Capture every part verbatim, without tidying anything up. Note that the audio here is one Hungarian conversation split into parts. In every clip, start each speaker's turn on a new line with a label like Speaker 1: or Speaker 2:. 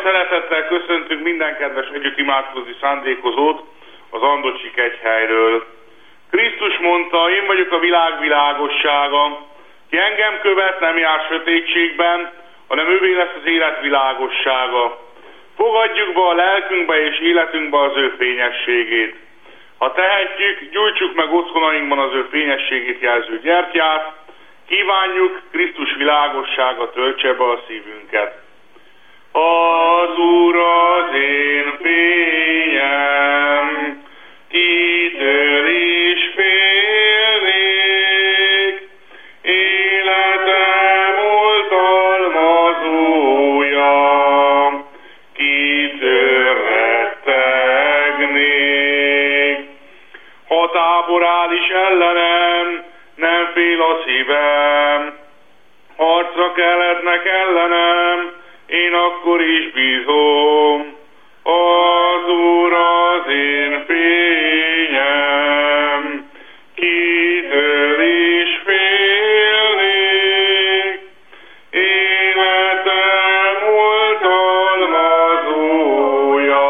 Speaker 1: szeretettel köszöntünk minden kedves együtt imádkozni szándékozót az Andocsi Kegyhelyről. Krisztus mondta, én vagyok a világ világossága. Ki engem követ, nem jár sötétségben, hanem ővé lesz az élet világossága. Fogadjuk be a lelkünkbe és életünkbe az ő fényességét. Ha tehetjük, gyújtsuk meg otthonainkban az ő fényességét jelző gyertyát, kívánjuk, Krisztus világossága töltse be a szívünket. Az Úr az én fényem, kitől is félnék, életem oltalmazója, kitől rettegnék. Ha tábor áll is ellenem, nem fél a szívem, harcra kelednek ellenem, én akkor is bízom. Az Úr az én fényem, kitől is félnék, életem oltalmazója,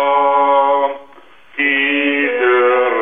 Speaker 1: kitől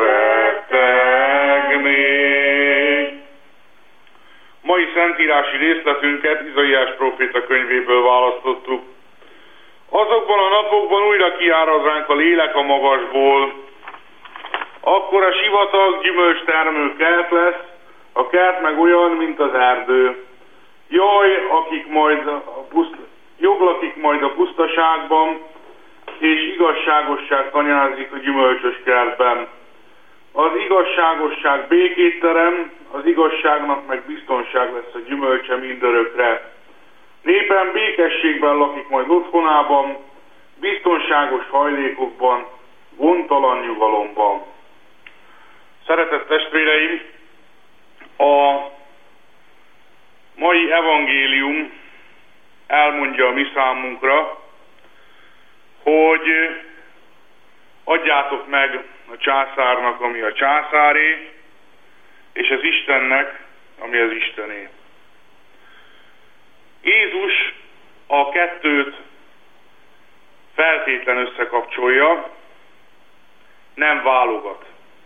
Speaker 1: rettegnék. Mai szentírási részletünket Izaiás próféta könyvéből választottuk. Azokban a napokban újra kiárad ránk a lélek a magasból, akkor a sivatag gyümölcstermő kert lesz, a kert meg olyan, mint az erdő. Jaj, akik majd a puszt... Jog lakik majd a pusztaságban, és igazságosság tanyázik a gyümölcsös kertben. Az igazságosság békét terem, az igazságnak meg biztonság lesz a gyümölcse mindörökre. Népem békességben lakik majd otthonában, biztonságos hajlékokban, gondtalan nyugalomban. Szeretett testvéreim, a mai evangélium elmondja a mi számunkra, hogy adjátok meg a császárnak, ami a császáré, és az Istennek, ami az Istené. Jézus a kettőt feltétlen összekapcsolja, nem válogat.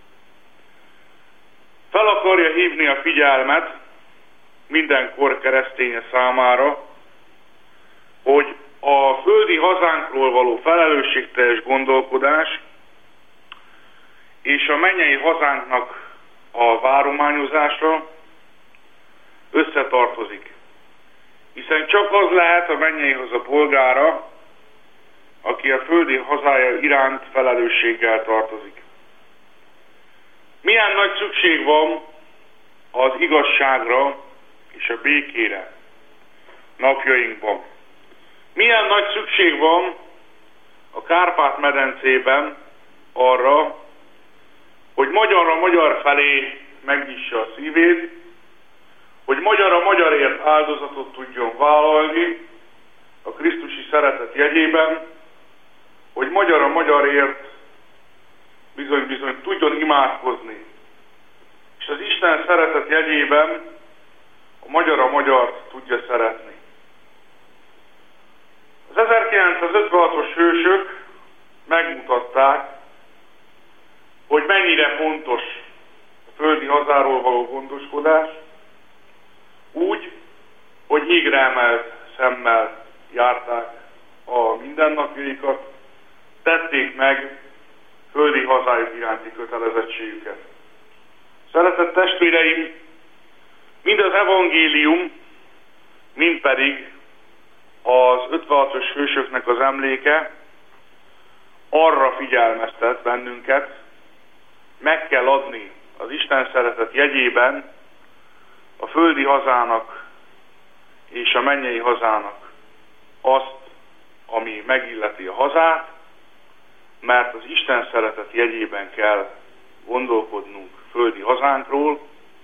Speaker 1: Fel akarja hívni a figyelmet mindenkor kereszténye számára, hogy a földi hazánkról való felelősségteljes gondolkodás és a mennyei hazánknak a várományozása összetartozik. Hiszen csak az lehet a mennyei haza polgára, aki a földi hazája iránt felelősséggel tartozik. Milyen nagy szükség van az igazságra és a békére napjainkban. Milyen nagy szükség van a Kárpát-medencében arra, hogy magyar a magyar felé megnyissa a szívét, hogy magyar a magyarért áldozatot tudjon vállalni a krisztusi szeretet jegyében, hogy magyar a magyarért bizony-bizony tudjon imádkozni. És az Isten szeretet jegyében a magyar a magyart tudja szeretni. Az ezerkilencszázötvenhatos hősök megmutatták, hogy mennyire fontos a földi hazáról való gondoskodás, úgy, hogy égre emelt szemmel járták a mindennapjaikat, tették meg földi hazájuk iránti kötelezettségüket. Szeretett testvéreim, mind az evangélium, mind pedig az ötvenhatos hősöknek az emléke arra figyelmeztet bennünket, meg kell adni az Isten szeretet jegyében a földi hazának és a mennyei hazának azt, ami megilleti a hazát, mert az Isten szeretet jegyében kell gondolkodnunk földi hazánkról,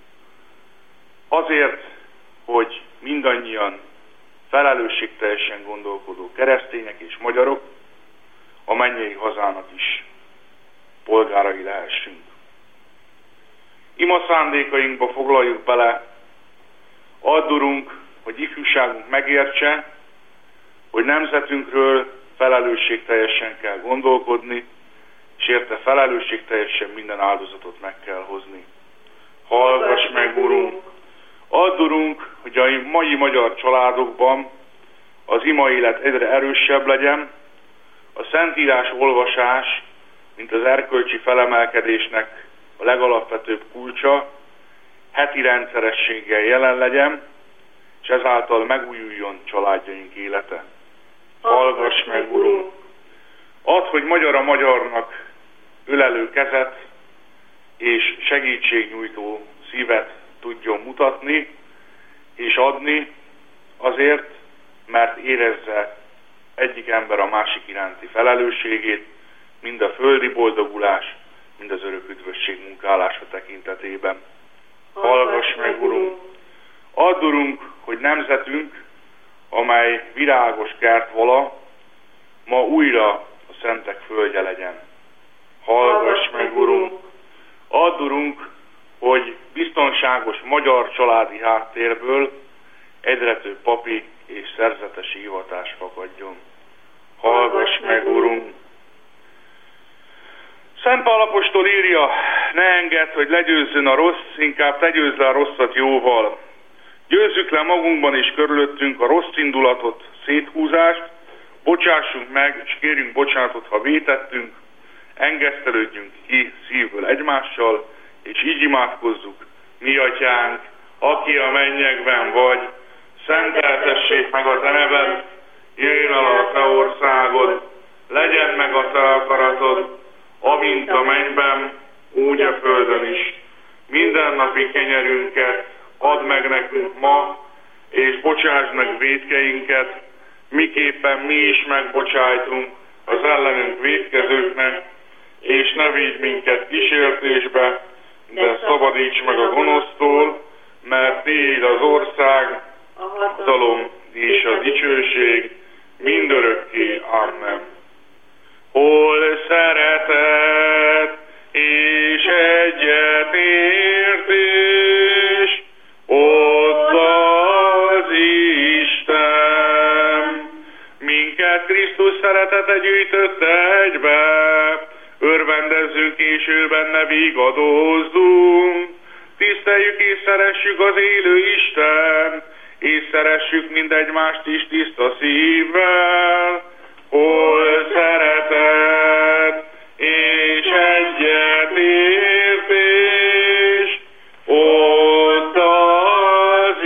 Speaker 1: azért, hogy mindannyian felelősségteljesen gondolkodó keresztények és magyarok a mennyei hazának is polgárai lehessünk. Ima szándékainkba foglaljuk bele, add Urunk, hogy ifjúságunk megértse, hogy nemzetünkről felelősségteljesen kell gondolkodni, és érte felelősségteljesen minden áldozatot meg kell hozni. Hallgass meg, Urunk! Add, Urunk, hogy a mai magyar családokban az ima élet egyre erősebb legyen, a Szentírás olvasás, mint az erkölcsi felemelkedésnek a legalapvetőbb kulcsa, heti rendszerességgel jelen legyen, és ezáltal megújuljon családjaink élete. Hallgass meg, Urunk! Add, hogy magyar a magyarnak ölelő kezet és segítségnyújtó szívet tudjon mutatni és adni azért, mert érezze egyik ember a másik iránti felelősségét, mind a földi boldogulás, mind az örök üdvösség munkálása tekintetében. Hallgass meg, Urunk! Add, Urunk, hogy nemzetünk, amely virágos kert vala, ma újra a szentek földje legyen. Hallgass meg, Urunk! Add, Urunk, hogy biztonságos magyar családi háttérből egyre több papi és szerzetesi hivatás fakadjon. Hallgass meg, Urunk! Szent Pál apostol írja, ne engedd, hogy legyőzzön a rossz, inkább te győzz le a rosszat jóval. Győzzük le magunkban és körülöttünk a rossz indulatot, széthúzást, bocsássunk meg, és kérjünk bocsánatot, ha vétettünk, engesztelődjünk ki szívből egymással, és így imádkozzuk. Mi atyánk, aki a mennyekben vagy, szenteltessék meg a te neved, jöjjön el a te országod, legyen meg a te akaratod, amint a mennyben, úgy a földön is. Mindennapi kenyerünket add meg nekünk ma, és bocsásd meg vétkeinket, miképpen mi is megbocsájtunk az ellenünk vétkezőknek, és ne vigy minket kísértésbe, de szabadíts meg a gonosztól, mert tiéd az ország, a hatalom és a dicsőség mindörökké. Amen. Hol szeretet és egyetértés, ott az Isten. Minket Krisztus szeretete gyűjtött egybe, örvendezzünk és ő benne vigadozzunk. Tiszteljük és szeressük az élő Isten, és szeressük mindegymást is tiszta szívvel. Hol szeretet és egyetértés, ott az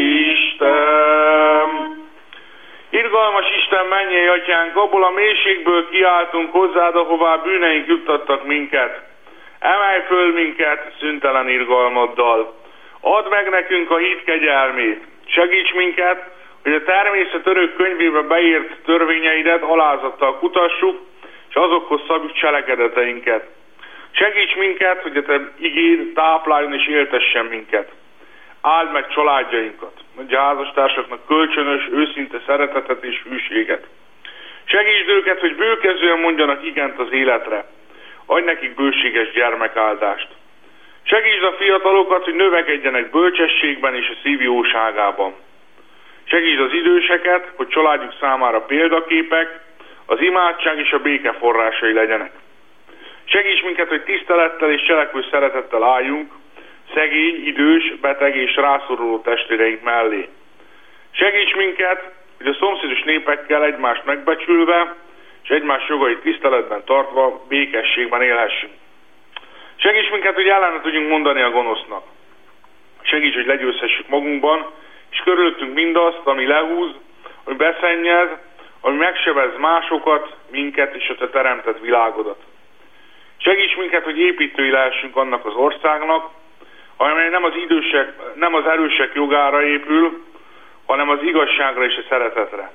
Speaker 1: Isten. Irgalmas Isten, mennyei atyánk, abból a mélységből kiáltunk hozzád, ahová bűneink juttattak minket. Emelj föl minket szüntelen irgalmaddal. Add meg nekünk a hit kegyelmét. Segíts minket, hogy a természet örök könyvébe beírt törvényeidet alázattal kutassuk, és azokhoz szabjuk cselekedeteinket. Segíts minket, hogy a te igéd tápláljon és éltessen minket. Áld meg családjainkat, adj a házastársaknak kölcsönös, őszinte szeretetet és hűséget. Segítsd őket, hogy bőkezően mondjanak igent az életre. Adj nekik bőséges gyermekáldást. Segítsd a fiatalokat, hogy növekedjenek bölcsességben és a szív jóságában. Segítsd az időseket, hogy családjuk számára példaképek, az imádság és a béke forrásai legyenek. Segíts minket, hogy tisztelettel és cselekvő szeretettel álljunk szegény, idős, beteg és rászoruló testvéreink mellé. Segíts minket, hogy a szomszédos népekkel egymást megbecsülve és egymás jogait tiszteletben tartva békességben élhessünk. Segíts minket, hogy ellene tudjunk mondani a gonosznak. Segíts, hogy legyőzhessük magunkban, és körülöttünk mindazt, ami lehúz, ami beszennyez, ami megsebez másokat, minket és a te teremtett világodat. Segíts minket, hogy építői lehessünk annak az országnak, amely nem az idősek, nem az erősek jogára épül, hanem az igazságra és a szeretetre.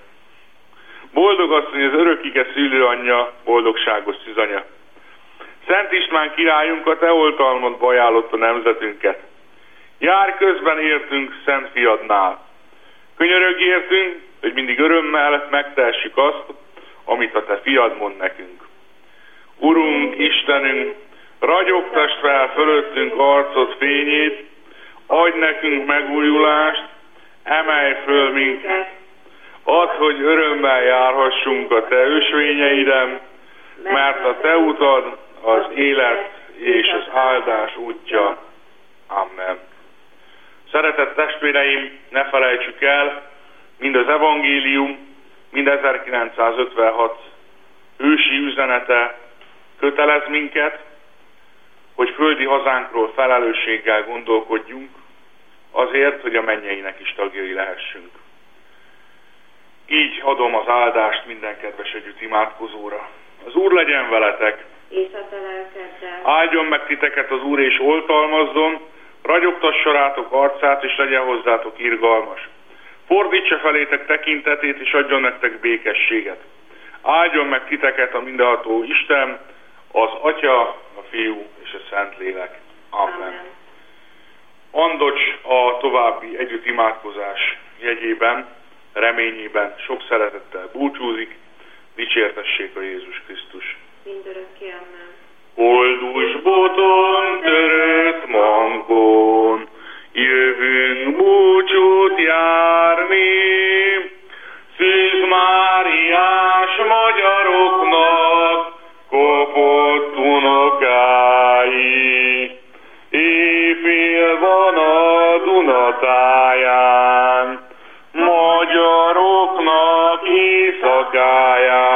Speaker 1: Boldog asszony, az örökige szülőanyja, boldogságos szűzanya. Szent István királyunk a te oltalmadba ajánlott a nemzetünket. Jár közben értünk Szent Fiadnál. Könyörögj értünk, hogy mindig örömmel megtehessük azt, amit a te fiad mond nekünk. Urunk, Istenünk, ragyogtasd fel fölöttünk arcod fényét, adj nekünk megújulást, emelj föl minket, Add, hogy örömmel járhassunk a Te ösvényeiden, mert a Te utad az élet és az áldás útja. Amen. Szeretett testvéreim, ne felejtsük el, mind az evangélium, mind ezerkilencszázötvenhat ősi üzenete kötelez minket, hogy földi hazánkról felelősséggel gondolkodjunk, azért, hogy a mennyeinek is tagjai lehessünk. Így adom az áldást minden kedves együtt imádkozóra. Az Úr legyen veletek!
Speaker 2: És a te lelkeddel.
Speaker 1: Áldjon meg titeket az Úr, és oltalmazzon, ragyogtassa rátok arcát, és legyen hozzátok irgalmas. Fordítsa felétek tekintetét, és adjon nektek békességet. Áldjon meg titeket a mindenható Isten, az Atya, a Fiú és a Szentlélek. Amen. Amen. Andocs a további együtt imádkozás jegyében, reményében sok szeretettel búcsúzik, dicsértessék a Jézus Krisztus.
Speaker 2: Mindörökké, amen.
Speaker 1: Oldus boton törött mankon, jövünk búcsút járni, Szűz Máriás magyaroknak kopott unokái. Éjfél van a Dunatáján, magyaroknak éjszakáján.